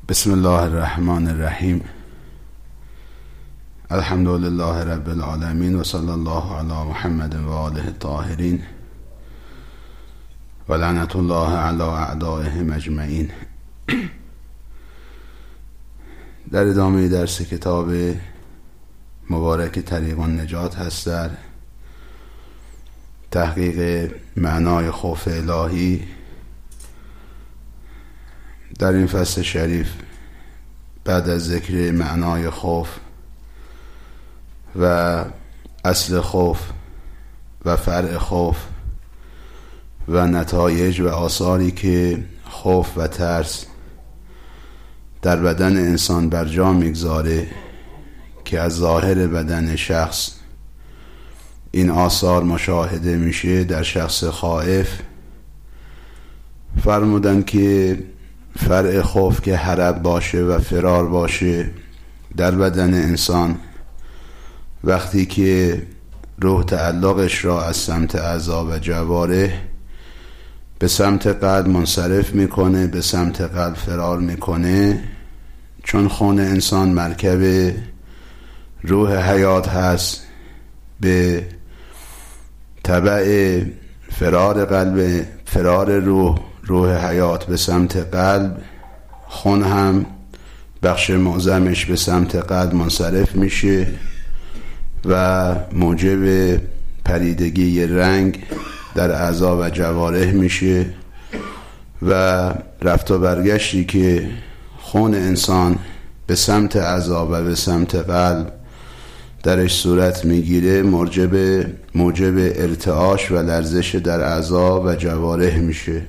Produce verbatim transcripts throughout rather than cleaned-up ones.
بسم الله الرحمن الرحیم. الحمد لله رب العالمین و صلی الله علی محمد و آله الطاهرین و لعنت الله علی اعدائهم اجمعین. در ادامه درس کتاب مبارک طریق النجات هست در تحقیق معنای خوف الهی. در این فصل شریف بعد از ذکر معنای خوف و اصل خوف و فرع خوف و نتایج و آثاری که خوف و ترس در بدن انسان بر جا میگذاره که از ظاهر بدن شخص این آثار مشاهده میشه در شخص خائف، فرمودن که فرع خوف که هرب باشه و فرار باشه در بدن انسان، وقتی که روح تعلقش را از سمت اعضا و جوارح به سمت قلب منصرف میکنه، به سمت قلب فرار میکنه، چون خون انسان مرکب روح حیات هست، به تبع فرار قلب فرار روح روح حیات به سمت قلب، خون هم بخش معظمش به سمت قلب منصرف میشه و موجب پریدگی رنگ در اعضا و جوارح میشه و رفت و برگشتی که خون انسان به سمت اعضا و به سمت قلب درش صورت میگیره موجب موجب ارتعاش و لرزش در اعضا و جوارح میشه.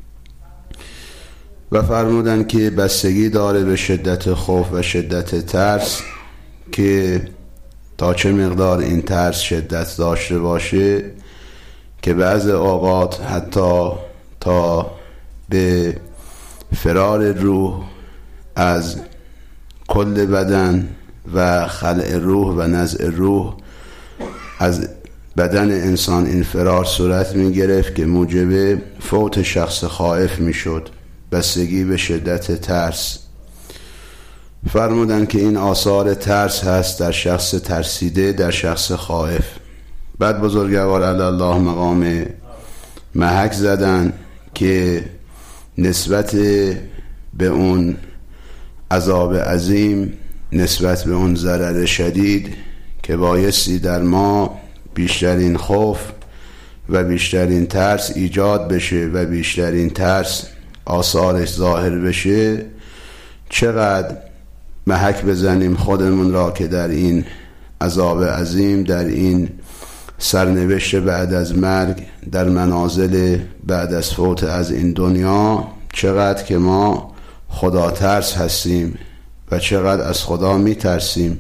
و فرمودن که بستگی داره به شدت خوف و شدت ترس که تا چه مقدار این ترس شدت داشته باشه، که بعض اوقات حتی تا به فرار روح از کل بدن و خلع روح و نزع روح از بدن انسان این فرار صورت می گرفت که موجب فوت شخص خائف می شد، بستگی به شدت ترس. فرمودن که این آثار ترس هست در شخص ترسیده، در شخص خائف. بعد بزرگوار علی الله مقام محک زدن که نسبت به اون عذاب عظیم، نسبت به اون ضرر شدید که بایستی در ما بیشترین خوف و بیشترین ترس ایجاد بشه و بیشترین ترس آثارش ظاهر بشه، چقدر محک بزنیم خودمون را که در این عذاب عظیم، در این سرنوشت بعد از مرگ، در منازل بعد از فوت از این دنیا، چقدر که ما خدا ترس هستیم و چقدر از خدا می ترسیم.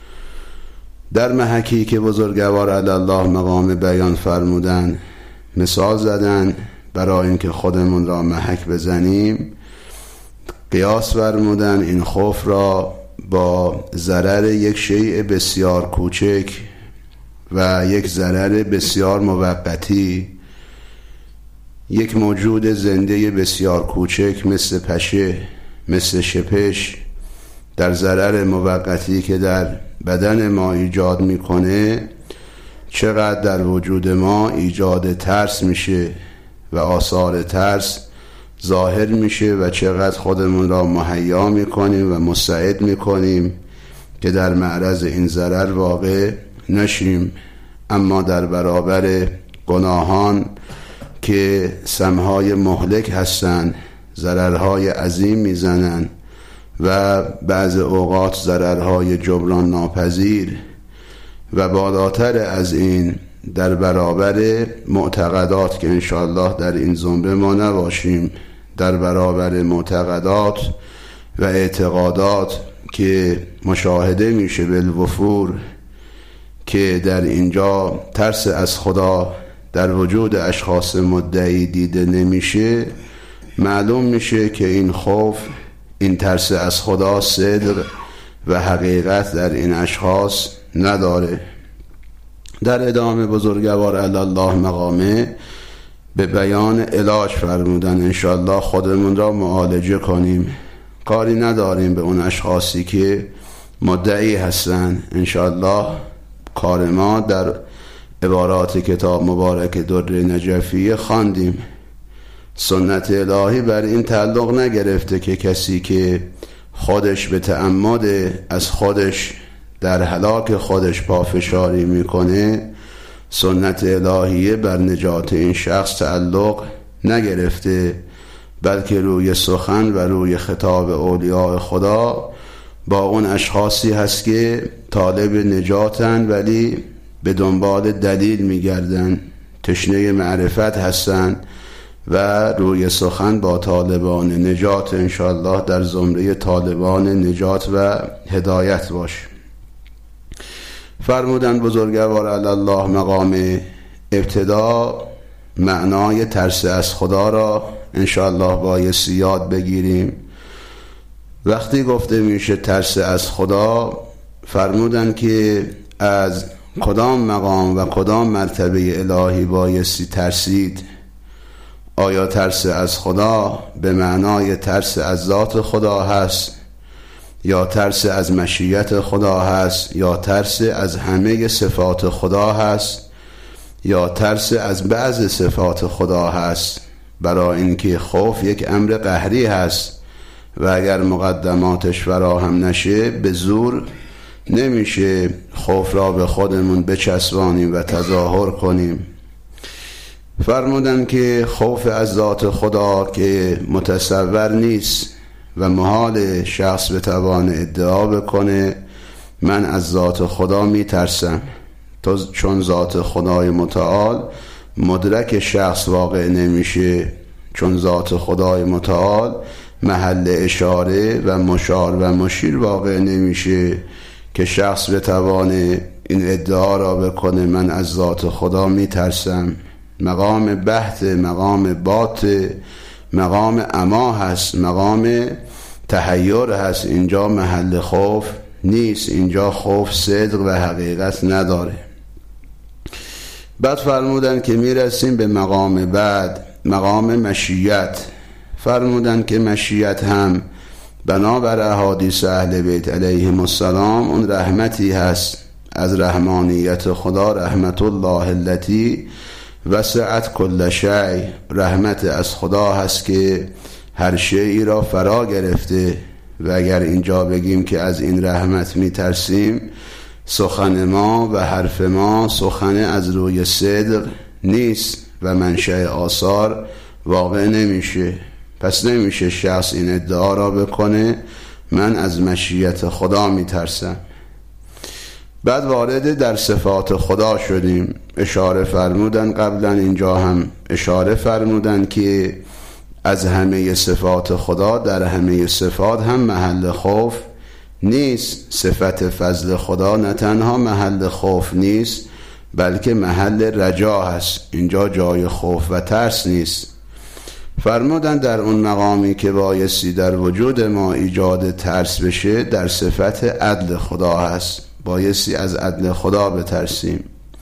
در محکی که بزرگوار علی الله مقام بیان فرمودن مثال زدن برای اینکه خودمون را محک بزنیم، قیاس فرمودن این خوف را با ضرر یک شیء بسیار کوچک و یک ضرر بسیار موقتی، یک موجود زنده بسیار کوچک مثل پشه، مثل شپش، در ضرر موقتی که در بدن ما ایجاد میکنه چقدر در وجود ما ایجاد ترس میشه و آثار ترس ظاهر میشه و چقدر خودمون را مهیا میکنیم و مستعد میکنیم که در معرض این ضرر واقع نشیم. اما در برابر گناهان که سمهای مهلک هستند، ضررهای عظیم میزنن و بعض اوقات ضررهای جبران ناپذیر، و بالاتر از این در برابر معتقدات که انشاءالله در این زمره ما نباشیم، در برابر معتقدات و اعتقادات که مشاهده میشه بالوفور که در اینجا ترس از خدا در وجود اشخاص مدعی دیده نمیشه، معلوم میشه که این خوف، این ترس از خدا صدق و حقیقت در این اشخاص نداره. در ادامه بزرگوار علی الله مقامه به بیان علاج فرمودن انشاءالله خودمون را معالجه کنیم کاری نداریم به اون اشخاصی که مدعی هستن. انشاءالله کار ما در عبارات کتاب مبارک در نجفیه خواندیم. سنت الهی بر این تعلق نگرفته که کسی که خودش به تعمد از خودش در هلاک خودش پافشاری میکنه، سنت الهیه بر نجات این شخص تعلق نگرفته، بلکه روی سخن و روی خطاب اولیاء خدا با اون اشخاصی هست که طالب نجاتن ولی به دنبال دلیل میگردن، تشنه معرفت هستن و روی سخن با طالبان نجات انشاءالله در زمره طالبان نجات و هدایت باش. فرمودن بزرگوار الله مقام ابتدا معنای ترس از خدا را انشاءالله بایستی یاد بگیریم. وقتی گفته میشه ترس از خدا، فرمودن که از کدام مقام و کدام مرتبه الهی بایستی ترسید. آیا ترس از خدا به معنای ترس از ذات خدا هست، یا ترس از مشیت خدا هست، یا ترس از همه صفات خدا هست، یا ترس از بعض صفات خدا هست؟ برای اینکه خوف یک امر قهری هست و اگر مقدماتش فراهم نشه به زور نمیشه خوف را به خودمون بچسبانیم و تظاهر کنیم. فرمودن که خوف از ذات خدا که متصور نیست و محال شخص بتوان ادعا بکنه من از ذات خدا میترسم، چون ذات خدای متعال مدرک شخص واقع نمیشه، چون ذات خدای متعال محل اشاره و مشار و مشیر واقع نمیشه که شخص بتوانه این ادعا را بکنه من از ذات خدا میترسم. مقام بحث، مقام بات، مقام اما هست، مقام تحیر هست. اینجا محل خوف نیست، اینجا خوف صدق و حقیقت نداره. بعد فرمودن که میرسیم به مقام بعد، مقام مشیت. فرمودن که مشیت هم بنابر احادیث اهل بیت علیهم السلام اون رحمتی هست از رحمانیت خدا، رحمت الله التي وسعت کل شیء. رحمت از خدا هست که هر شیئی را فرا گرفته و اگر اینجا بگیم که از این رحمت میترسیم، سخن ما و حرف ما سخن از روی صدق نیست و منشأ آثار واقع نمیشه. پس نمیشه شخص این ادعا را بکنه من از مشیت خدا میترسم. بعد وارد در صفات خدا شدیم. اشاره فرمودن قبلا اینجا هم اشاره فرمودن که از همه صفات خدا در همه صفات هم محل خوف نیست. صفت فضل خدا نه تنها محل خوف نیست بلکه محل رجا هست، اینجا جای خوف و ترس نیست. فرمودن در اون مقامی که بایستی در وجود ما ایجاد ترس بشه در صفت عدل خدا هست، بایستی از عدل خدا بترسیم.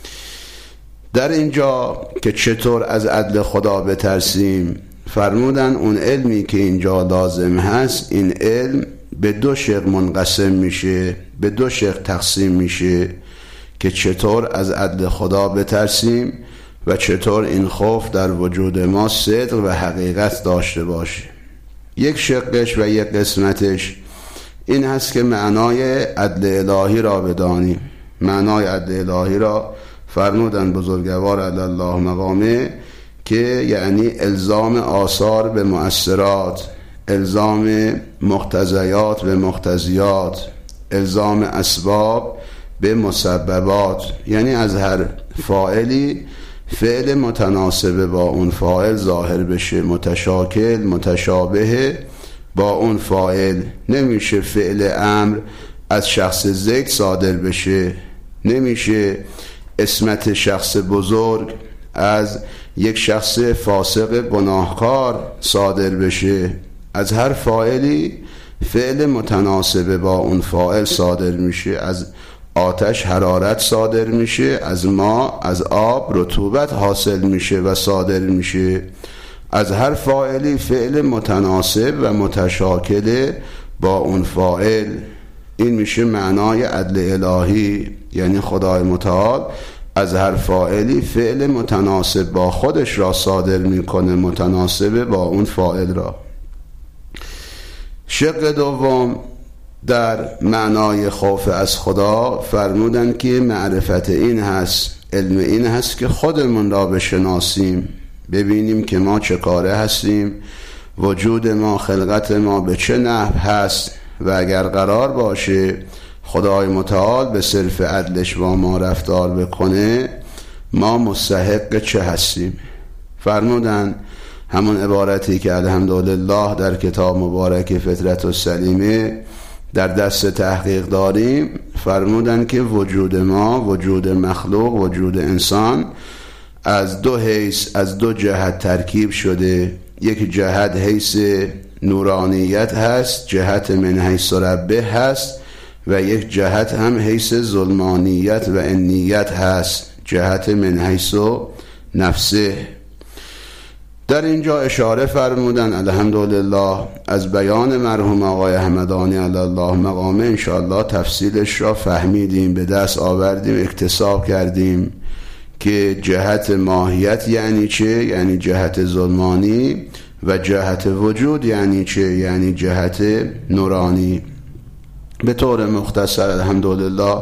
در اینجا که چطور از عدل خدا بترسیم، فرمودن اون علمی که اینجا لازم هست، این علم به دو شق منقسم میشه، به دو شق تقسیم میشه که چطور از عدل خدا بترسیم و چطور این خوف در وجود ما صدق و حقیقت داشته باشه. یک شقش و یک قسمتش این هست که معنای عدل الهی را بدانیم. معنای عدل الهی را فرمودن بزرگوار الله مقامه که یعنی الزام آثار به مؤثرات، الزام مقتضیات به مقتضیات، الزام اسباب به مسببات، یعنی از هر فاعلی فعل متناسب با اون فاعل ظاهر بشه، متشاکل متشابه با اون فاعل. نمیشه فعل امر از شخص زید صادر بشه، نمیشه اسمت شخص بزرگ از یک شخص فاسق گناهکار صادر بشه. از هر فاعلی فعل متناسب با اون فاعل صادر میشه. از آتش حرارت صادر میشه، از ما از آب رطوبت حاصل میشه و صادر میشه. از هر فاعلی فعل متناسب و متشاکل با اون فاعل. این میشه معنای عدل الهی، یعنی خدای متعال از هر فاعلی فعل متناسب با خودش را صادر میکنه، متناسب با اون فاعل را. شق دوم در معنای خوف از خدا فرمودن که معرفت این هست، علم این هست که خودمون را بشناسیم، ببینیم که ما چه کاره هستیم، وجود ما، خلقت ما به چه نحو هست و اگر قرار باشه خدای متعال به صرف عدلش با ما رفتار بکنه ما مستحق چه هستیم. فرمودن همون عبارتی که الحمدلله در کتاب مبارک فطرت السلیمه در دست تحقیق داریم، فرمودن که وجود ما، وجود مخلوق، وجود انسان از دو حیث، از دو جهت ترکیب شده. یک جهت حیث نورانیت هست، جهت من حیث ربه هست، و یک جهت هم حیث ظلمانیت و انیت هست، جهت من حیث نفسه. در اینجا اشاره فرمودن الحمدلله از بیان مرحوم آقای همدانی علی الله مقامه، انشاءالله تفصیلش را فهمیدیم، به دست آوردیم، اکتساب کردیم که جهت ماهیت یعنی چه؟ یعنی جهت ظلمانی، و جهت وجود یعنی چه؟ یعنی جهت نورانی. به طور مختصر الحمدلله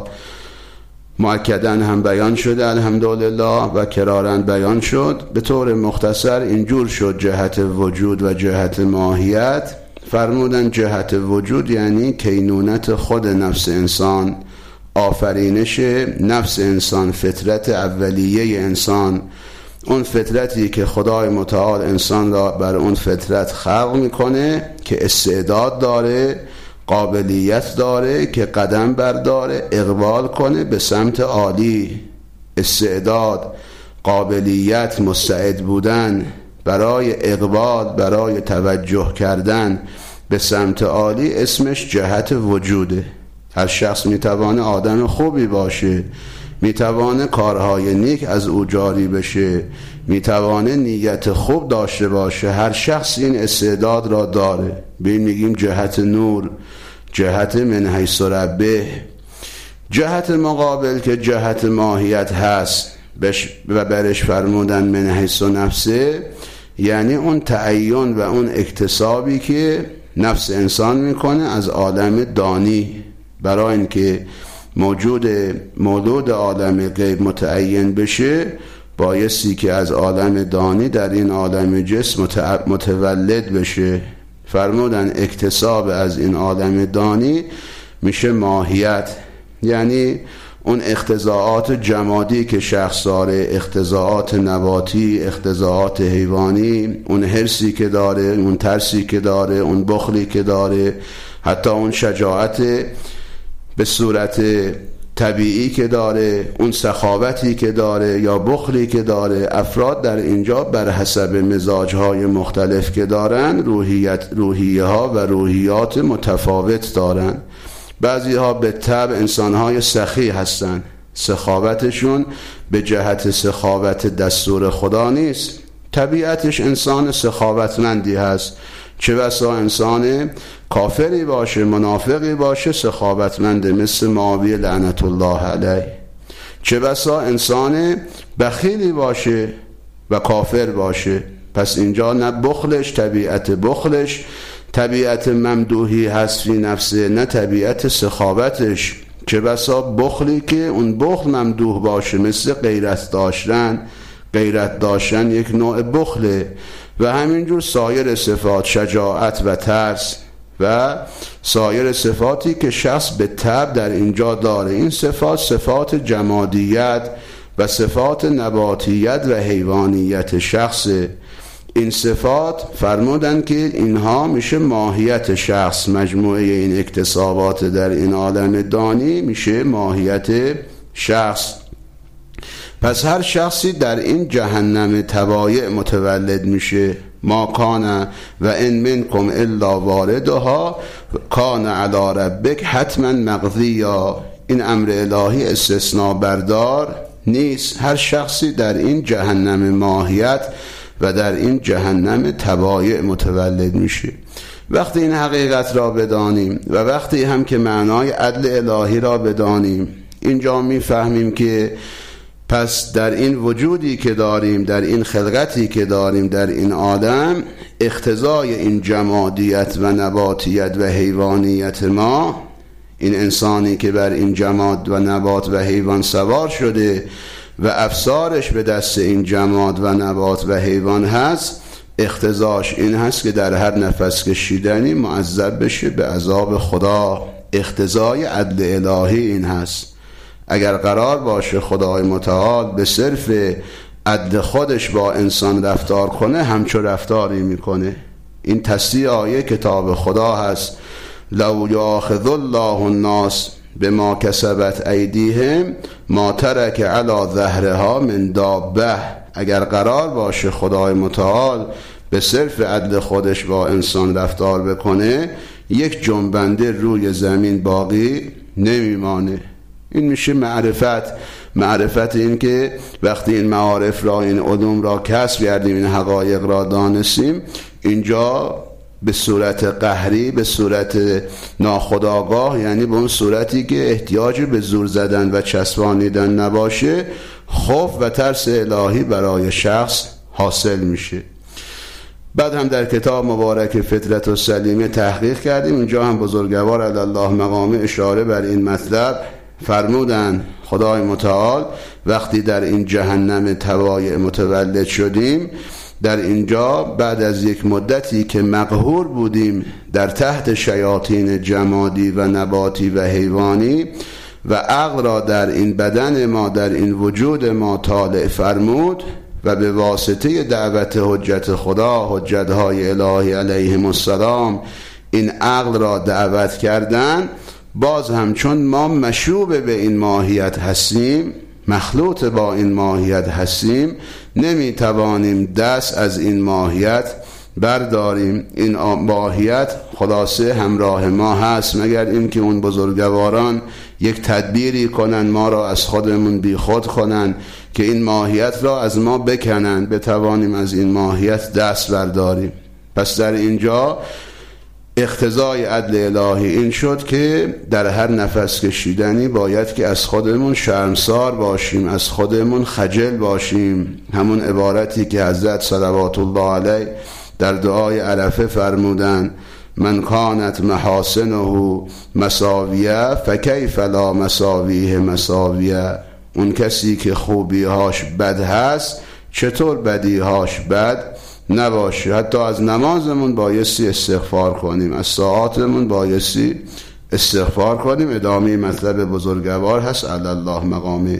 مؤکداً هم بیان شده الحمدلله و کراراً بیان شد. به طور مختصر اینجور شد جهت وجود و جهت ماهیت. فرمودن جهت وجود یعنی کینونت خود نفس انسان، آفرینش نفس انسان، فطرت اولیه انسان، اون فطرتی که خدای متعال انسان را بر اون فطرت خلق میکنه که استعداد داره، قابلیت داره که قدم برداره، اقبال کنه به سمت عالی. استعداد، قابلیت، مستعد بودن برای اقبال، برای توجه کردن به سمت عالی اسمش جهت وجوده. هر شخص میتوانه آدم خوبی باشه، میتوانه کارهای نیک از او جاری بشه، میتوانه نیت خوب داشته باشه. هر شخص این استعداد را داره. به این میگیم جهت نور، جهت من حیث ربه. جهت مقابل که جهت ماهیت هست و برش فرمودن من حیث نفسه، یعنی اون تعین و اون اکتسابی که نفس انسان میکنه از عالم دانی. برای اینکه موجود مولود عالم غیب متعین بشه بایستی که از عالم دانی در این عالم جسم متولد بشه. فرمودن اکتساب از این عالم دانی میشه ماهیت، یعنی اون اقتضاعات جمادی که شخص داره، اقتضاعات نباتی، اقتضاعات حیوانی، اون حرصی که داره، اون ترسی که داره، اون بخلی که داره، حتی اون شجاعت به صورت طبیعی که داره، اون سخاوتی که داره یا بخلی که داره. افراد در اینجا بر حسب مزاجهای مختلف که دارن روحیت روحیه ها و روحیات متفاوت دارن. بعضی ها به طبع انسانهای سخی هستن، سخاوتشون به جهت سخاوت دستور خدا نیست، طبیعتش انسان سخاوتمندی هست. چه بسا انسان کافری باشه، منافقی باشه، سخاوتمنده، مثل معاویه لعنت الله علیه. چه بسا انسان بخیلی باشه و کافر باشه. پس اینجا نه بخلش، طبیعت بخلش طبیعت ممدوحی هست فی نفسه، نه طبیعت سخاوتش. چه بسا بخلی که اون بخل ممدوح باشه، مثل غیرت داشتن. غیرت داشتن یک نوع بخله. و همینجور سایر صفات، شجاعت و ترس و سایر صفاتی که شخص به طبع در اینجا داره. این صفات صفات جمادیت و صفات نباتیت و حیوانیت شخص. این صفات فرمودن که اینها میشه ماهیت شخص. مجموعه این اکتسابات در این عالم دانی میشه ماهیت شخص. پس هر شخصی در این جهنم تبایع متولد میشه. ما کان و ان منکم الا واردها کان علی ربک حتما مقضیا. این امر الهی استثناء بردار نیست. هر شخصی در این جهنم ماهیت و در این جهنم تبایع متولد میشه. وقتی این حقیقت را بدانیم و وقتی هم که معنای عدل الهی را بدانیم، اینجا میفهمیم که پس در این وجودی که داریم، در این خلقتی که داریم، در این عالم، اقتضای این جمادیت و نباتیت و حیوانیت ما، این انسانی که بر این جماد و نبات و حیوان سوار شده و افسارش به دست این جماد و نبات و حیوان هست، اقتضاش این هست که در هر نفس کشیدنی معذب بشه به عذاب خدا. اقتضای عدل الهی این هست. اگر قرار باشه خدای متعال به صرف عدل خودش با انسان رفتار کنه، همچو رفتاری میکنه. این تصدیق آیه کتاب خدا هست: لو یاخذ الله الناس بما کسبت ایدیهم ما ترک علی ظهرها من دابه. اگر قرار باشه خدای متعال به صرف عدل خودش با انسان رفتار بکنه، یک جنبنده روی زمین باقی نمیمانه. این میشه معرفت. معرفت این که وقتی این معارف را، این علوم را کسب کردیم، این حقایق را دانستیم، اینجا به صورت قهری، به صورت ناخودآگاه، یعنی به اون صورتی که احتیاج به زور زدن و چسبانیدن نباشه، خوف و ترس الهی برای شخص حاصل میشه. بعد هم در کتاب مبارک فطرت السلیمه تحقیق کردیم. اینجا هم بزرگوار علی الله مقامه اشاره بر این مطلب فرمودن: خدای متعال وقتی در این جهنم تبایع متولد شدیم، در اینجا بعد از یک مدتی که مقهور بودیم در تحت شیاطین جمادی و نباتی و حیوانی و عقل را در این بدن ما، در این وجود ما طالع فرمود و به واسطه دعوت حجت خدا، حجتهای الهی علیهم السلام، این عقل را دعوت کردن، باز هم چون ما مشوب به این ماهیت هستیم، مخلوط با این ماهیت هستیم، نمیتوانیم دست از این ماهیت برداریم. این ماهیت خلاصه همراه ما هست، مگر اینکه اون بزرگواران یک تدبیری کنن، ما را از خودمون بی خود کنن که این ماهیت را از ما بکنن، بتوانیم از این ماهیت دست برداریم. پس در اینجا اقتضای عدل الهی این شد که در هر نفس کشیدنی باید که از خودمون شرمسار باشیم، از خودمون خجل باشیم. همون عبارتی که حضرت صلوات الله علیه در دعای عرفه فرمودن: من کانت محاسنه مساویه فکیف لا مساویه مساویه. اون کسی که خوبیهاش بد هست، چطور بدیهاش بد نباشه. حتی از نمازمون بایستی استغفار کنیم، از ساعاتمون بایستی استغفار کنیم. ادامه مطلب بزرگوار هست علی الله مقامه.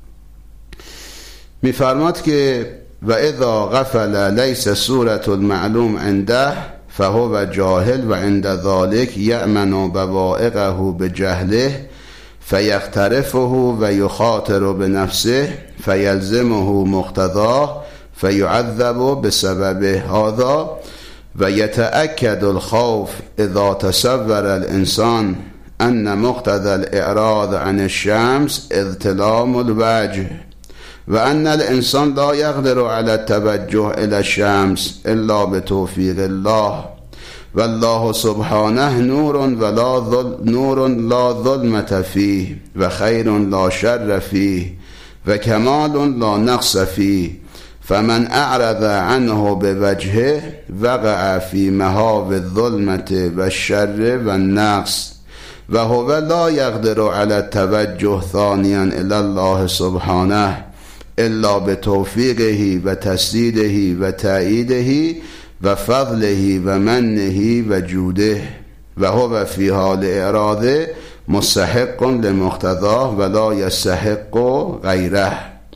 میفرماد که و اذا غفل لیس صورت المعلوم عنده فهو جاهل و عند ذلك یأمن بوائقه بجهله فیغترفه و یخاطر بنفسه فیلزمه مقتضاه فیعذب بسببه هذا و یتأکد الخوف اذا تصور الانسان ان مقتضى الاعراض عن الشمس اظتلام الوجه و ان الانسان لا يقدر على التوجه الى الشمس الا بتوفيق الله والله سبحانه نور ولا ظل نور لا ظلمة فيه و خیر لا شر فيه و کمال لا نقص فيه فمن اعرض عنه بوجهه وقع في مهاو الظلمة والشر والنقص و هو لا يقدر على التوجه ثانيا الى الله سبحانه الا بتوفيقه و تسديده و تأييده و فضله و منه و جوده و هو في حال اعراض مستحق لمقتضاه و لا يستحق غیره.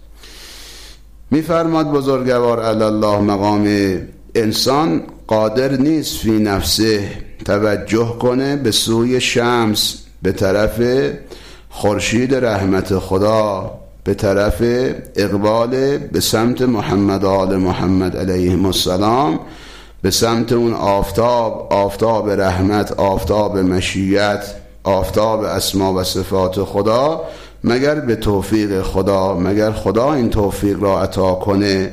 میفرماد بزرگوار علی الله مقام: انسان قادر نیست فی نفسه توجه کنه به سوی شمس، به طرف خورشید رحمت خدا، به طرف اقبال به سمت محمد آل محمد علیهم السلام، به سمت اون آفتاب، آفتاب رحمت، آفتاب مشیت، آفتاب اسما و صفات خدا، مگر به توفیق خدا، مگر خدا این توفیق را عطا کنه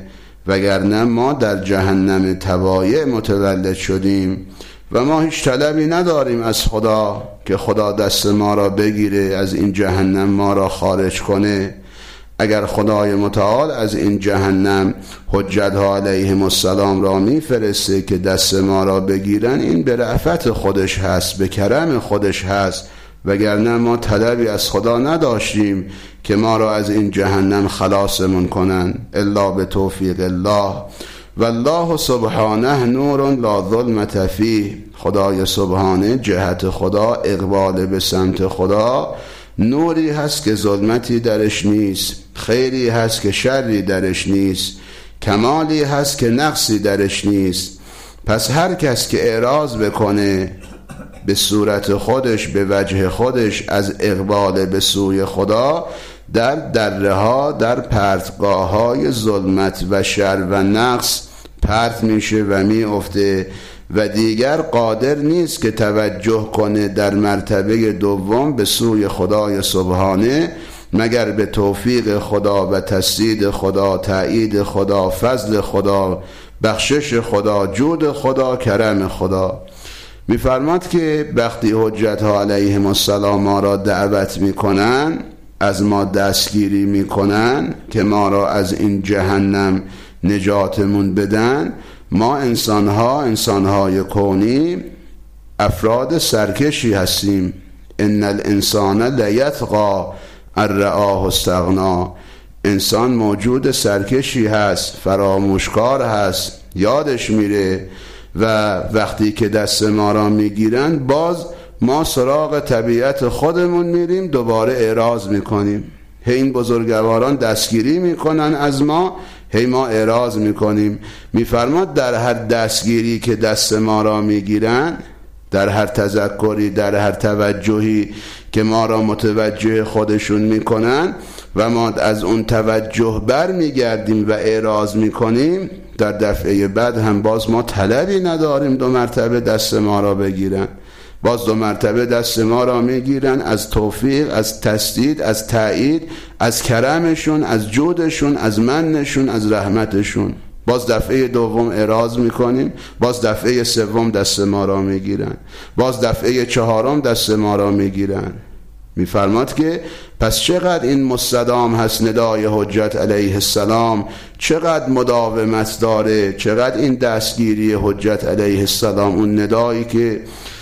وگرنه ما در جهنم توایع متولد شدیم و ما هیچ طلبی نداریم از خدا که خدا دست ما را بگیره، از این جهنم ما را خارج کنه. اگر خدای متعال از این جهنم حجت‌ها علیهم السلام را میفرسته که دست ما را بگیرن، این به رأفت خودش هست، به کرم خودش هست، وگرنه ما طلبی از خدا نداشتیم که ما را از این جهنم خلاصمون کنن الا به توفیق الله. والله سبحانه نور لا ظلمت فیه. خدای سبحانه، جهت خدا، اقبال به سمت خدا، نوری هست که ظلمتی درش نیست، خیری هست که شری درش نیست، کمالی هست که نقصی درش نیست. پس هر کس که اعراض بکنه به صورت خودش، به وجه خودش، از اقبال به سوی خدا، در دره ها، در پرتگاه های ظلمت و شر و نقص پرت میشه و میافته و دیگر قادر نیست که توجه کنه در مرتبه دوم به سوی خدای سبحانه، مگر به توفیق خدا و تسدید خدا، تأیید خدا، فضل خدا، بخشش خدا، جود خدا، کرم خدا. میفرماد که وقتی حجت ها علیهم السلام ما را دعوت میکنن، از ما دستگیری میکنن که ما را از این جهنم نجاتمون بدن، ما انسان ها، انسان های کونی، افراد سرکشی هستیم. ان الانسان لیطغی ان رآه استغنی. انسان موجود سرکشی هست، فراموشکار هست، یادش میره و وقتی که دست ما را میگیرن باز ما سراغ طبیعت خودمون میریم، دوباره اعراض میکنیم. هی این بزرگواران دستگیری میکنن از ما، هی ما اعراض میکنیم. میفرماد در هر دستگیری که دست ما را میگیرن، در هر تذکری، در هر توجهی که ما را متوجه خودشون میکنن و ما از اون توجه بر میگردیم و اعراض میکنیم، در دفعه بعد هم باز ما طلبی نداریم دو مرتبه دست ما را بگیرن. باز دو مرتبه دست ما را میگیرن از توفیق، از تسدید، از تأیید، از کرمشون، از جودشون، از منشون، از رحمتشون. باز دفعه دوم اعراض میکنیم، باز دفعه سوم دست ما را میگیرن، باز دفعه چهارم دست ما را میگیرن. میفرماد که پس چقدر این مستدام هست ندای حجت علیه السلام، چقدر مداومت داره، چقدر این دستگیری حجت علیه السلام، اون ندایی که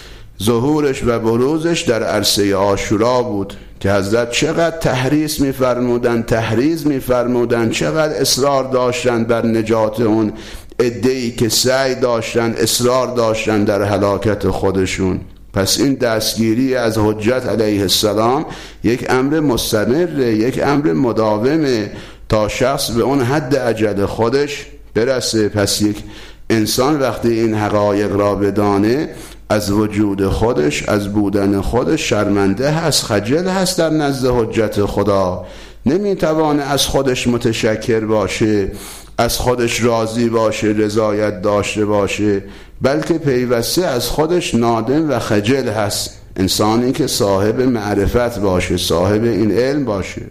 ظهورش و بروزش در عرصه عاشورا بود که حضرت چقدر تحریص می‌فرمودن، تحریض می‌فرمودن، چقدر اصرار داشتن بر نجات اون عده‌ای که سعی داشتن، اصرار داشتن در هلاکت خودشون. پس این دستگیری از حجت علیه السلام یک امر مستمره، یک امر مداومه تا شخص به اون حد اجل خودش برسه. پس یک انسان وقتی این حقایق را بدانه، از وجود خودش، از بودن خودش شرمنده هست، خجل هست در نزد حجت خدا. نمیتوانه از خودش متشکر باشه، از خودش راضی باشه، رضایت داشته باشه، بلکه پیوسته از خودش نادم و خجل هست. انسانی که صاحب معرفت باشه، صاحب این علم باشه.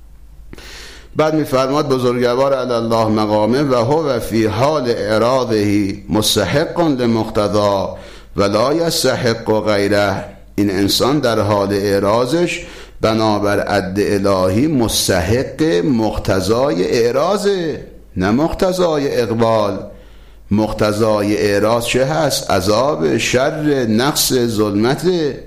بعد میفرماد بزرگوار علی الله مقامه و هو فی حال اعراضه مستحق لمقتضی ولا یستحق غیره. این انسان در حال اعراضش بنابر عد الهی مستحق مقتضای اعراضه، نه مقتضای اقبال. مقتضای اعراض چه هست؟ عذاب، شر، نقص، ظلمت.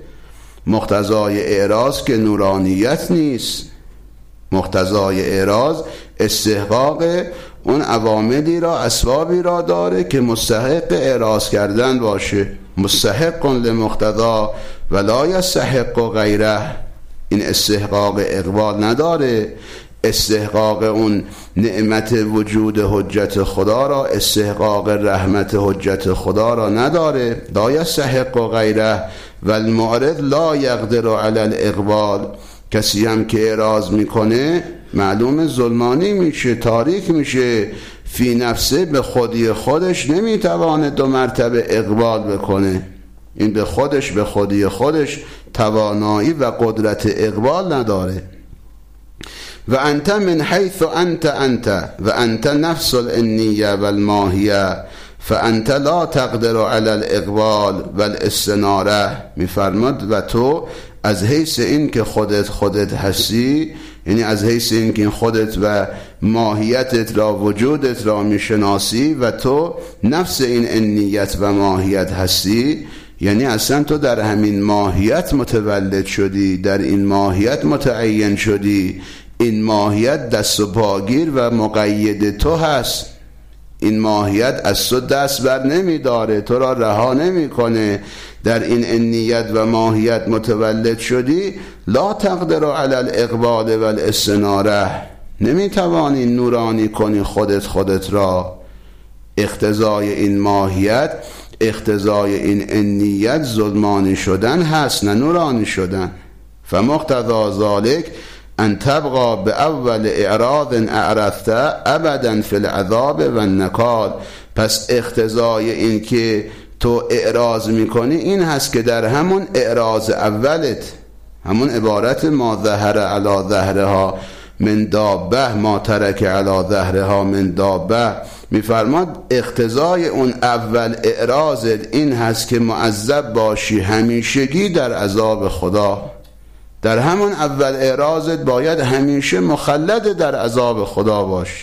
مقتضای اعراض که نورانیت نیست. مقتضای اعراض استحقاق اون عواملی را، اسبابی را داره که مستحق اعراض کردن باشه. مستحق لمقتضا ولا یستحق غیره. این استحقاق اقبال نداره، استحقاق اون نعمت وجود حجت خدا را، استحقاق رحمت حجت خدا را نداره. لا یستحق غیره والمعرض لا یقدر علی الاقبال. کسی هم که اعراض میکنه معلوم ظلمانی میشه، تاریک میشه، فی نفسه به خودی خودش نمیتوانه دو مرتبه اقبال بکنه. این به خودش، به خودی خودش توانایی و قدرت اقبال نداره. و انت من حیث انت انت و انت نفس الانیه و الماهیه فانت لا تقدر علی الاقبال و الاستناره. میفرماد و تو از حیث این که خودت خودت هستی، یعنی از حیث این که خودت و ماهیتت را وجودت را میشناسی و تو نفس این انیت و ماهیت هستی، یعنی اصلا تو در همین ماهیت متولد شدی، در این ماهیت متعین شدی، این ماهیت دست و پاگیر و مقید تو هست، این ماهیت از تو دست بر نمی داره، تو را رها نمی کنه. در این انیت و ماهیت متولد شدی، لا تقدر علی الاقبال و الاستناره، نمی توانی نورانی کنی خودت خودت را. اقتضای این ماهیت، اقتضای این انیت ظلمانی شدن هست، نه نورانی شدن. فمقتضا ذالک ان تبقى باول اعراض اعرضت ابدا فی العذاب و النکال. پس اقتضای این که تو اعراض میکنی این هست که در همون اعراض اولت، همون عبارت ما ظهر علی ظهرها من دابه ما ترک علی ظهرها من دابه، میفرماد اقتضای اون اول اعراضت این هست که معذب باشی همیشگی در عذاب خدا. در همون اول اعراضت باید همیشه مخلد در عذاب خدا باش.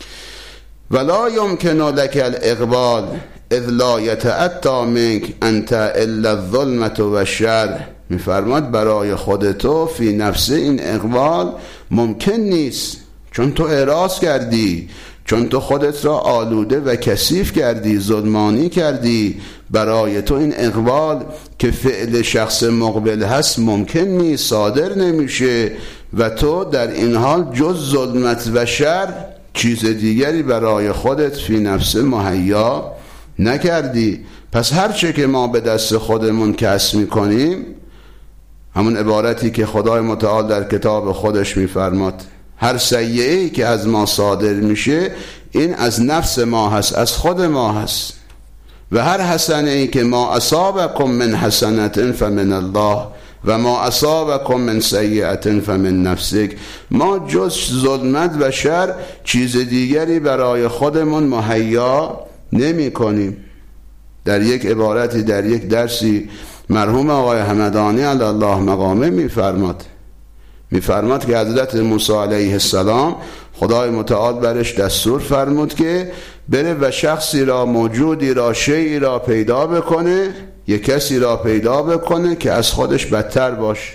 ولا یمکن لک الاقبال اذ لا یتأتی منک انت الا الظلمة و الشر. میفرماد برای خودتو فی نفس این اقبال ممکن نیست، چون تو اعراض کردی، چون تو خودت را آلوده و کثیف کردی، ظلمانی کردی. برای تو این اقبال که فعل شخص مقبل هست ممکن نیست، صادر نمیشه و تو در این حال جز ظلمت و شر چیز دیگری برای خودت فی نفس مهیا نکردی. پس هرچه که ما به دست خودمون کسب میکنیم، همون عبارتی که خدای متعال در کتاب خودش میفرماد، هر سیئه‌ای که از ما صادر میشه این از نفس ما هست، از خود ما هست. و هر حسنه‌ای که ما اصابکم من حسنة فمن الله و ما اصابکم من سیئة فمن نفسک. ما جز ظلمت و شر چیز دیگری برای خودمون مهیا نمی کنیم. در یک عبارتی در یک درسی مرحوم آقای همدانی علی الله مقامه میفرماد میفرماد که حضرت موسی علیه السلام خدای متعال برش دستور فرمود که بره و شخصی را، موجودی را، شیئی را پیدا بکنه، یک کسی را پیدا بکنه که از خودش بدتر باشه.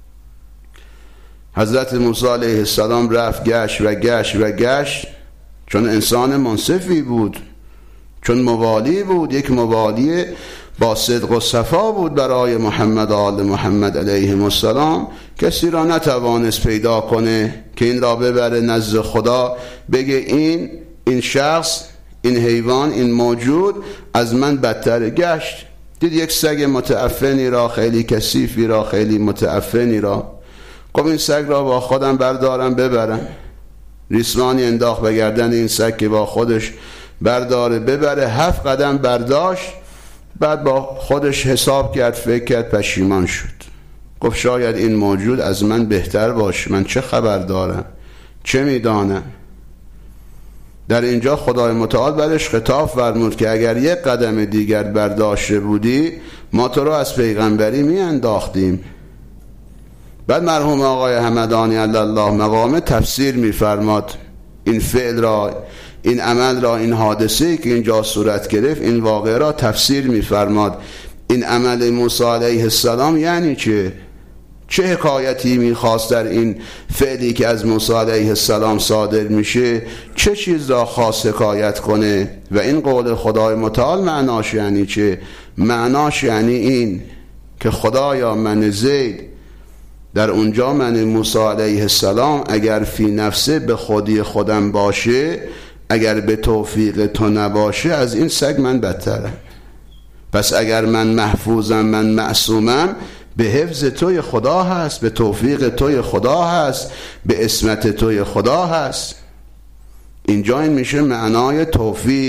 حضرت موسی علیه السلام رفت گشت و گشت و گشت، چون انسان منصفی بود، چون موالی بود، یک موالی با صدق و صفا بود برای محمد آل محمد علیه السلام، کسی را نتوانست پیدا کنه که این را ببره نزد خدا بگه این این شخص، این حیوان، این موجود از من بدتر. گشت دید یک سگ متعفنی را، خیلی کثیفی را، خیلی متعفنی را. خب این سگ را با خودم بردارم ببرم. ریسمانی انداخت به گردن این سگ که با خودش برداره ببره. هفت قدم برداشت، بعد با خودش حساب کرد، فکر کرد، پشیمان شد. گفت شاید این موجود از من بهتر باشه، من چه خبر دارم، چه میدانم. در اینجا خدای متعال برش خطاب فرمود که اگر یک قدم دیگر برداشته بودی ما تو رو از پیغمبری می انداختیم. بعد مرحوم آقای همدانی علی الله مقامه تفسیر می فرماد این فعل را، این عمل را، این حادثه‌ای که اینجا صورت گرفت، این واقعه را تفسیر می فرماد. این عمل موسی علیه السلام یعنی چه؟ چه حکایتی میخواست در این فعلی که از موسی علیه السلام صادر میشه، چه چیز را خاص حکایت کنه؟ و این قول خدای متعال معناش یعنی چه؟ معناش یعنی این که خدایا من زید در اونجا من موسی علیه السلام اگر فی نفسه به خودی خودم باشه، اگر به توفیق تو نباشه، از این سگ من بدترم. پس اگر من محفوظم، من معصومم، به حفظ توی خدا هست، به توفیق توی خدا هست، به عصمت توی خدا هست. اینجا این میشه معنای توفیق،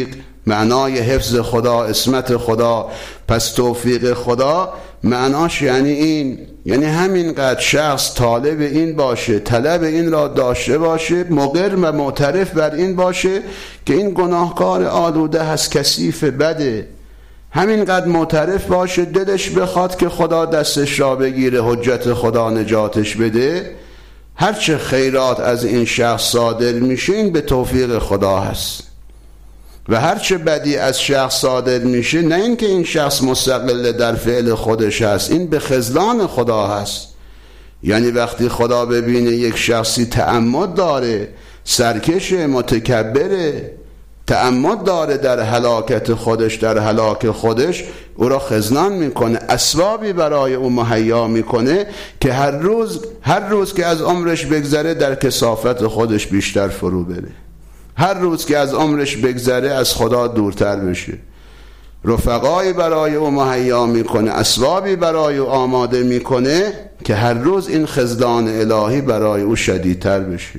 معنای حفظ خدا، عصمت خدا. پس توفیق خدا معناش یعنی این، یعنی همینقدر شخص طالب این باشه، طلب این را داشته باشه، مقر و معترف بر این باشه که این گناهکار آلوده هست، کثیف، بده. همینقدر معترف باشه، دلش بخواد که خدا دستش را بگیره، حجت خدا نجاتش بده. هرچه خیرات از این شخص صادر میشه این به توفیق خدا هست، و هرچه بدی از شخص صادر میشه نه این که این شخص مستقل در فعل خودش هست، این به خذلان خدا هست. یعنی وقتی خدا ببینه یک شخصی تعمد داره، سرکش، متکبره، تعمد داره در هلاکت خودش، در هلاک خودش، او را خذلان میکنه، اسبابی برای او مهیا میکنه که هر روز هر روز که از عمرش بگذره در کثافت خودش بیشتر فرو بره، هر روز که از عمرش بگذره از خدا دورتر بشه. رفقایی برای او مهیا میکنه، اسبابی برای او آماده میکنه که هر روز این خذلان الهی برای او شدیدتر بشه.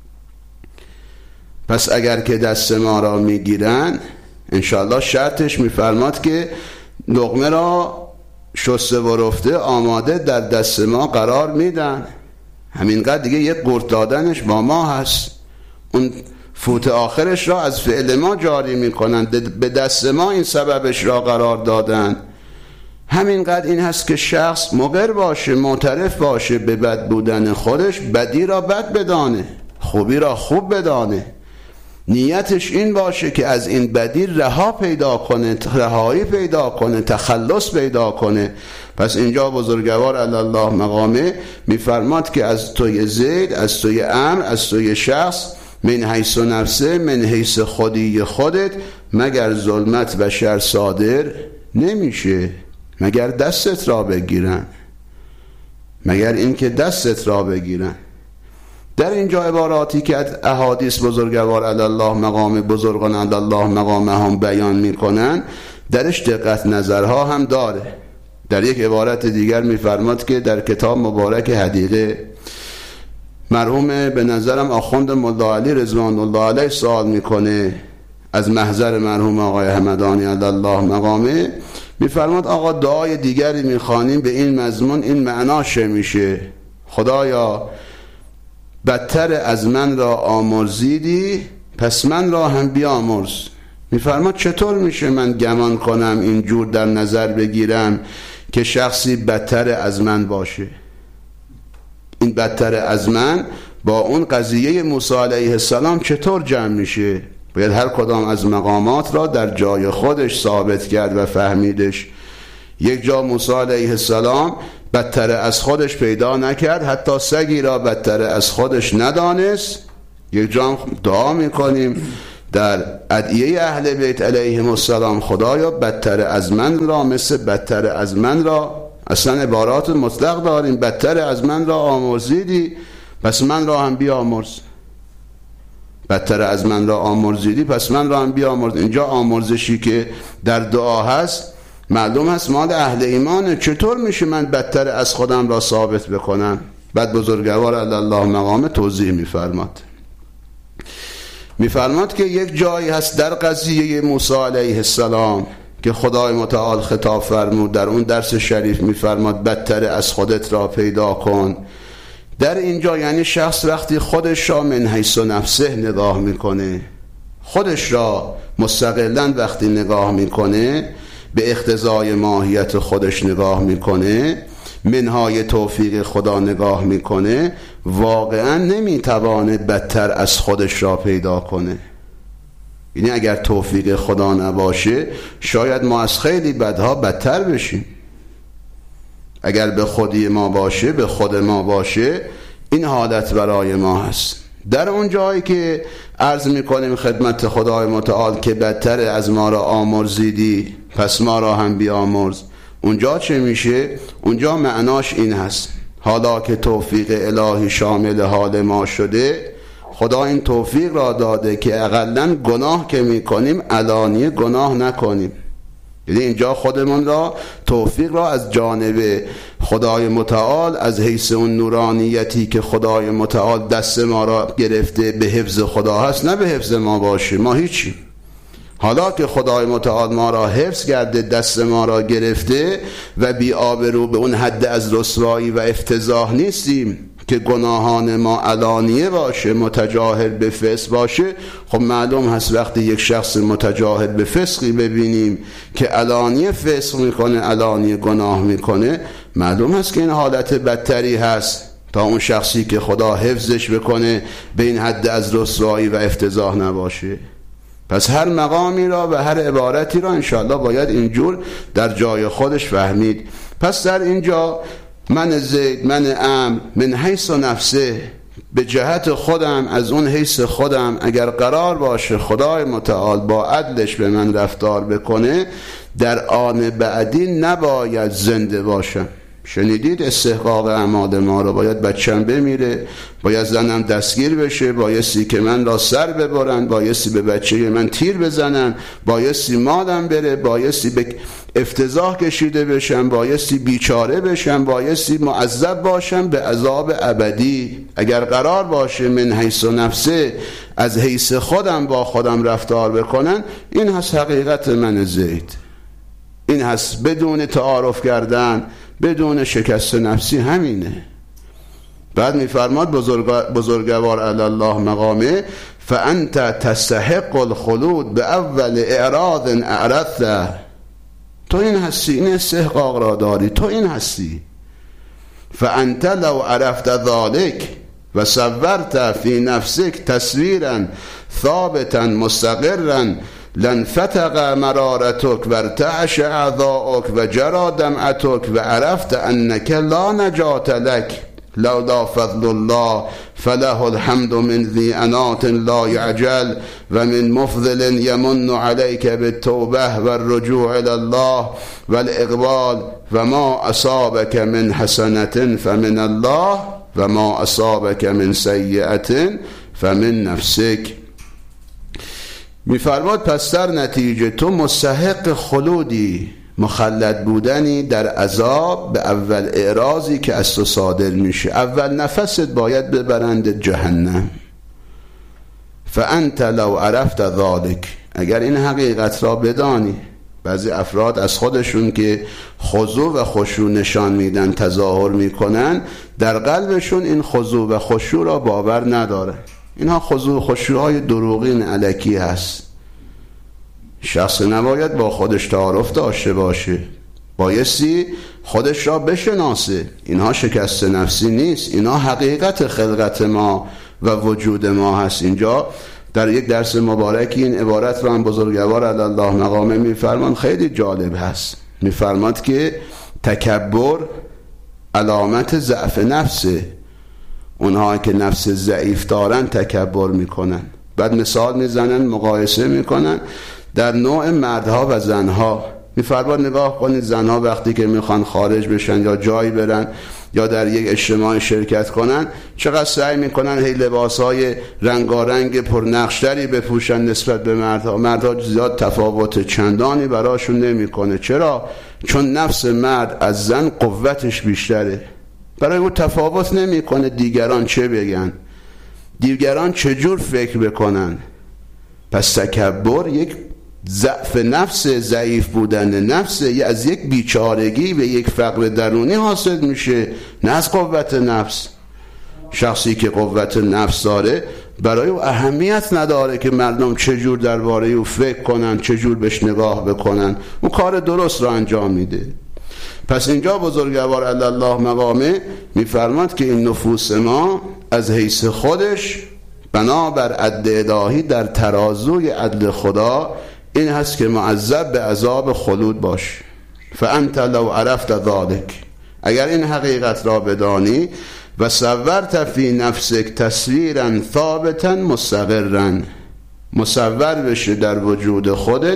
پس اگر که دست ما را میگیرن، انشاءالله شرطش میفرماد که لقمه را شسته و رفته آماده در دست ما قرار میدن. همینقدر دیگه یک قرط دادنش با ما هست، اون فوت آخرش را از فعل ما جاری میکنن، به دست ما این سببش را قرار دادن. همینقدر این هست که شخص مقر باشه، معترف باشه به بد بودن خودش، بدی را بد بدانه، خوبی را خوب بدانه، نیتش این باشه که از این بدی رها پیدا کنه، رهایی پیدا کنه، تخلص پیدا کنه. پس اینجا بزرگوار علی الله مقامه میفرماد که از توی زید، از توی امر، از توی شخص، من حیث نفسه، من حیث خودی خودت، مگر ظلمت و شر صادر نمیشه، مگر دستت را بگیرن، مگر اینکه دستت را بگیرن. در اینجا عباراتی که احادیث بزرگوار علی الله مقام بزرگان علی الله مقام هم بیان میکنن، درش دقت نظرها هم داره. در یک عبارت دیگر میفرماد که در کتاب مبارک حدیقه، مرحوم به نظرم آخوند ملا علی رضوان الله علیه سوال میکنه از محضر مرحوم آقای همدانی علی الله مقامه، میفرماد آقا دعای دیگری میخوانیم به این مضمون، این معناش میشه خدایا بدتر از من را آمرزیدی پس من را هم بیامرز. میفرماد چطور میشه من گمان کنم اینجور در نظر بگیرم که شخصی بدتر از من باشه؟ این بدتر از من با اون قضیه موسی علیه السلام چطور جمع میشه؟ باید هر کدام از مقامات را در جای خودش ثابت کرد و فهمیدش. یک جا موسی علیه السلام بدتر از خودش پیدا نکرد، حتی سگی را بدتر از خودش ندانست. یک جا دعا میکنیم در ادعیه اهل بیت علیهم السلام، خدایا بدتر از من را مثل بدتر از من را، اصلا عبارات مطلق داریم، بدتر از من را آمرزیدی پس من را هم بیامرز، بدتر از من را آمرزیدی پس من را هم بیامرز. اینجا آمرزشی که در دعا هست معلوم هست مال اهل ایمانه. چطور میشه من بدتر از خودم را ثابت بکنم؟ بعد بزرگوار علی الله مقام توضیح میفرماد میفرماد که یک جایی هست در قضیه موسی علیه السلام که خدای متعال خطاب فرمود، در اون درس شریف میفرماد بدتر از خودت را پیدا کن. در اینجا یعنی شخص وقتی خودش را من حیث نفسه نگاه میکنه، خودش را مستقلاً وقتی نگاه میکنه، به اقتضای ماهیت خودش نگاه میکنه، منهای توفیق خدا نگاه میکنه، واقعا نمیتوانه بدتر از خودش را پیدا کنه. یعنی اگر توفیق خدا نباشه شاید ما از خیلی بدها بدتر بشیم. اگر به خودی ما باشه، به خود ما باشه، این حالت برای ما هست. در اون جایی که عرض میکنیم خدمت خدای متعال که بدتر از ما را آمرزیدی پس ما را هم بیامرز، اونجا چه میشه؟ اونجا معناش این هست حالا که توفیق الهی شامل حال ما شده، خدا این توفیق را داده که اقلن گناه که میکنیم علانیه گناه نکنیم. یعنی اینجا خودمون را توفیق را از جانب خدای متعال، از حیث اون نورانیتی که خدای متعال دست ما را گرفته به حفظ خدا هست، نه به حفظ ما باشه، ما هیچی. حالا که خدای متعال ما را حفظ کرده، دست ما را گرفته و بی آبرو به اون حد از رسوایی و افتضاح نیستیم که گناهان ما علانیه باشه، متجاهر به فسق باشه، خب معلوم هست وقتی یک شخص متجاهر به فسقی ببینیم که علانیه فسق میکنه، علانیه گناه میکنه، معلوم هست که این حالت بدتری هست تا اون شخصی که خدا حفظش بکنه به این حد از رسوایی و افتضاح نباشه. پس هر مقامی را و هر عبارتی را انشاءالله باید اینجور در جای خودش فهمید. پس در اینجا من زید، من عمرو، من حیث و نفسه، به جهت خودم، از اون حیث خودم اگر قرار باشه خدای متعال با عدلش به من رفتار بکنه، در آن بعدی نباید زنده باشم. شنیدید استحقاق اعمال ما رو، باید بچم بمیره، باید زنم دستگیر بشه، بایستی که من را سر ببرن، بایستی به بچه من تیر بزنن، بایستی مادم بره، بایستی به افتضاح کشیده بشم، بایستی بیچاره بشم، بایستی معذب باشم به عذاب ابدی. اگر قرار باشه من حیث و نفسه، از حیث خودم با خودم رفتار بکنن، این هست حقیقت من زید، این هست بدون تعارف کردن، بدون شکست نفسی، همینه. بعد میفرماد بزرگوار علی الله مقامه، فانت تستحق الخلود به اول اعراض اعرضته، تو این هستی، این استحقاق را داری، تو این هستی. فانت لو عرفت ذلك و صورت فی نفسك تصویرا ثابتا مستقرا لانفتق مرارتك و ارتعش اعضاؤك و جرى دمعتك و عرفت انك لا نجات لك لولا فضل الله فله الحمد من ذي انات لا يعجل و من مفضل يمن عليك بالتوبه والرجوع الى الله والاقبال و ما اصابك من حسنه فمن الله و ما اصابك من سیئه فمن نفسك. میفرماد پس در نتیجه تو مستحق خلودی، مخلد بودنی در عذاب به اول اعراضی که از تو صادر میشه، اول نفست باید ببرند جهنم. فانت لو عرفت ذلك، اگر این حقیقت را بدانی. بعضی افراد از خودشون که خضوع و خشوع نشان میدن، تظاهر میکنن، در قلبشون این خضوع و خشوع را باور نداره. اینها خضوع و خشوعهای دروغین الکی هست. شخص نباید با خودش تعارف داشته باشه، بایستی خودش را بشناسه. اینها شکست نفسی نیست، اینها حقیقت خلقت ما و وجود ما هست. اینجا در یک درس مبارکی این عبارت را هم بزرگوار علی الله مقامه میفرمان، خیلی جالب هست. میفرماد که تکبر علامت ضعف نفسه، اونها که نفس ضعیف دارن تکبر میکنن. بعد مثال میزنن، مقایسه میکنن در نوع مردها و زنها. میفرماد نگاه کنید زنها وقتی که میخوان خارج بشن یا جایی برن یا در یک اجتماع شرکت کنن، چقدر سعی میکنن هی لباسهای رنگارنگ پرنقشتری بپوشن نسبت به مردها. مردها زیاد تفاوت چندانی براشون نمیکنه. چرا؟ چون نفس مرد از زن قوتش بیشتره، برای اون تفاوت نمیکنه دیگران چه بگن، دیگران چجور فکر بکنن. پس تکبر یک ضعف نفس، ضعیف بودن نفس، از یک بیچارگی و یک فقر درونی حاصل میشه، نه از قوت نفس. شخصی که قوت نفس داره برای او اهمیت نداره که مردم چجور درباره او فکر کنن، چجور بهش نگاه بکنن، اون کار درست را انجام میده. پس اینجا بزرگوار علی الله مقامه میفرماد که این نفوس ما از حیث خودش بنابر عدل الهی در ترازوی عدل خدا این هست که معذب به عذاب خلود باش. فانت لو عرفت ذلك، اگر این حقیقت را بدانی، و صورت فی نفسک تصویرا ثابتا مستقرا، مصور بشه در وجود خودت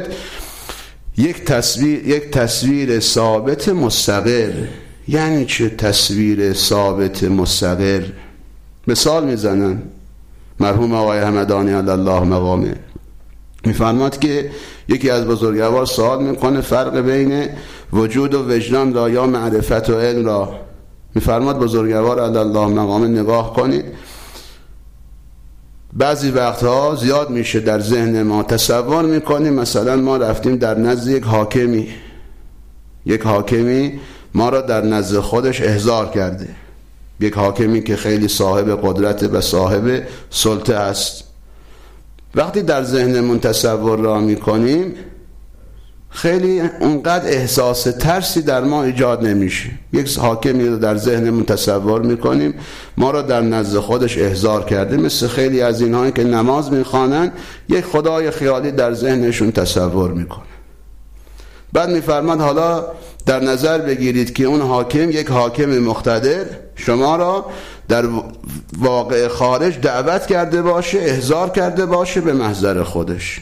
یک تصویر، یک تصویر ثابت مستقر. یعنی چه تصویر ثابت مستقر؟ مثال میزنن مرحوم آقای همدانی علی الله مقامه، میفرماد که یکی از بزرگوار سوال میکنه فرق بین وجود و وجدان را یا معرفت و علم را. میفرماد بزرگوار علی الله مقامه نگاه کنید، بعضی وقتها زیاد میشه در ذهن ما تصور میکنیم مثلا ما رفتیم در نزد یک حاکمی، یک حاکمی ما را در نزد خودش احضار کرده، یک حاکمی که خیلی صاحب قدرت و صاحب سلطه است. وقتی در ذهنمون تصور را میکنیم خیلی اونقدر احساس ترسی در ما ایجاد نمیشه. یک حاکمی رو در ذهنمون تصور میکنیم ما را در نزد خودش احضار کرده، مثل خیلی از اینهایی که نماز میخوانن یک خدای خیالی در ذهنشون تصور میکنه. بعد میفرماد حالا در نظر بگیرید که اون حاکم یک حاکم مقتدر شما را در واقع خارج دعوت کرده باشه، احضار کرده باشه به محضر خودش.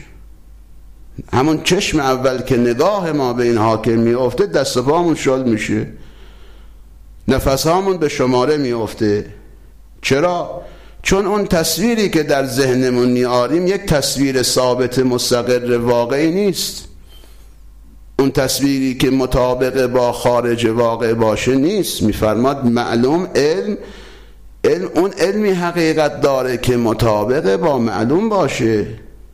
همون چشم اول که نگاه ما به این حاکم میفته دست و پامون شل میشه، نفس هامون به شماره میفته. چرا؟ چون اون تصویری که در ذهنمون میاریم یک تصویر ثابت مستقر واقعی نیست. اون تصویری که مطابق با خارج واقع باشه نیست. میفرماد معلوم علم علم اون علمی حقیقت داره که مطابق با معلوم باشه.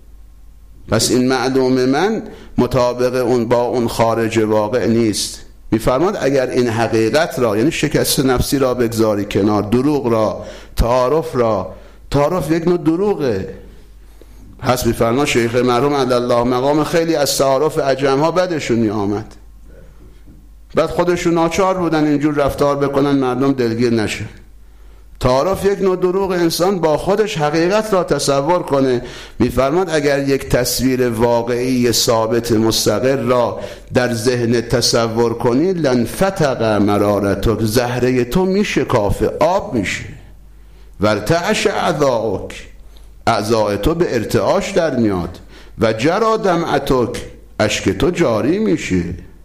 پس این معلوم من مطابق اون با اون خارج واقع نیست. میفرماد اگر این حقیقت را، یعنی شکست نفسی را بگذاری کنار، دروغ را، تعارف را، تعارف یک نوع دروغه. پس میفرماد شیخ مرحوم علی الله مقام خیلی از تعارف عجم ها بدشون می آمد، بعد خودشون ناچار بودن اینجور رفتار بکنن مردم دلگیر نشه. تعارف یک نوع دروغ، انسان با خودش حقیقت را تصور کنه. میفرماد اگر یک تصویر واقعی ثابت مستقر را در ذهن تصور کنی لنفتق مرارتک، زهره تو میشه کافه، آب میشه. ورتعش اعضاؤک، اعضای تو به ارتعاش در میاد. و جرا دمعتک، اشک تو جاری میشه.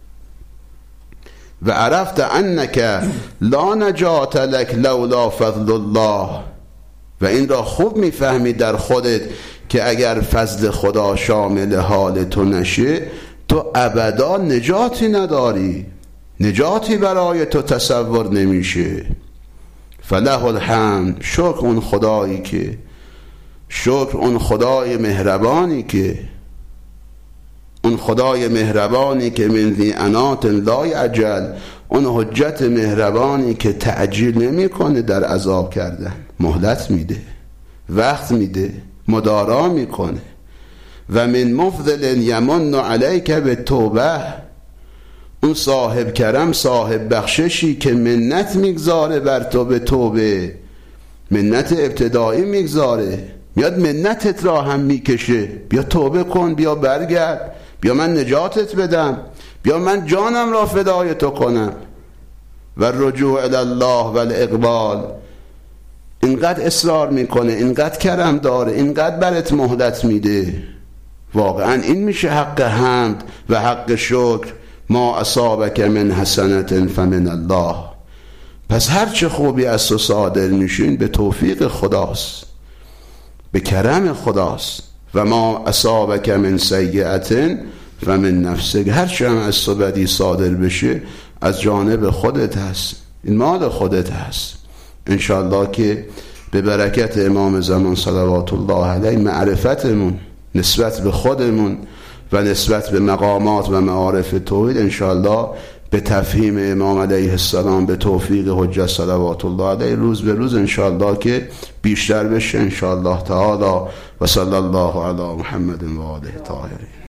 و عرفت انک لا نجات لک لولا فضل الله، و این را خوب میفهمی در خودت که اگر فضل خدا شامل حال تو نشه تو ابدا نجاتی نداری، نجاتی برای تو تصور نمیشه. فله الحمد، شکر اون خدایی که شکر اون خدای مهربانی که اون خدای مهربانی که من ذی عنات لا یعجل، اون حجت مهربانی که تعجیل نمی کنه در عذاب کردن، مهلت میده، وقت میده، مدارا میکنه. و من مفضل یمن علیک به توبه، اون صاحب کرم صاحب بخششی که منت میگذاره بر تو به توبه، منت ابتدایی میگذاره، میاد منتت را هم میکشه، بیا توبه کن، بیا برگرد، بیا من نجاتت بدم، بیا من جانم را فدای تو کنم. و رجوع الی الله و الاقبال، اینقدر اصرار میکنه، اینقدر کرم داره، اینقدر برات مهلت میده. واقعا این میشه حق حمد و حق شکر. ما اصابک من حسنة فمن الله. پس هر چه خوبی از تو صادر میشین به توفیق خداست، به کرم خداست. و ما اصابک من سیئة فمن نفسک، هر چه هم از تو بدی صادر بشه از جانب خودت هست، این مال خودت هست. انشاءالله که به برکت امام زمان صلوات الله علیه معرفتمون نسبت به خودمون و نسبت به مقامات و معارف توحید انشاءالله به تفهیم امام علیه السلام به توفیق حجت صلوات الله علیه روز به روز انشاءالله که بیشتر بشه انشاءالله تعالی. و صلی الله علی محمد و آله طاهرین.